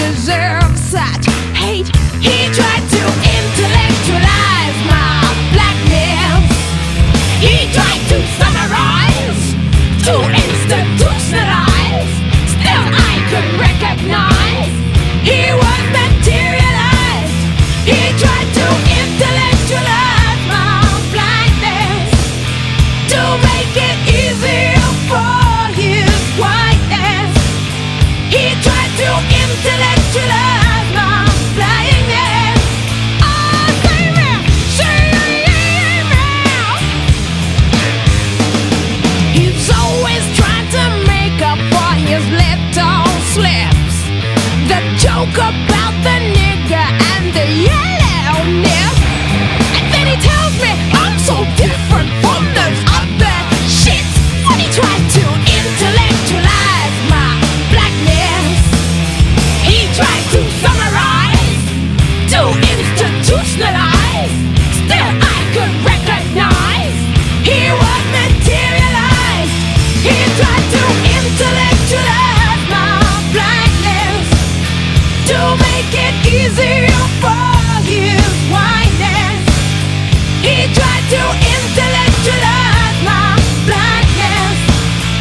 deserve such hate. He tried to intellectualize my blackness. He tried to summarize, to institutionalize. Still I could recognize he was materialized. He tried to intellectualize my blindness, to make it easier for his whiteness. He tried to intellectualize my blindness. Oh, save me, save me. He's always trying to make up for his little slips. The joke about the nigger and the yellowness. And then he tells me I'm so different from those other shits. When he tried to intellectualize my blackness, he tried to summarize, to institutionalize. Still I could recognize he was materialized. He tried to intellectualize my blindness.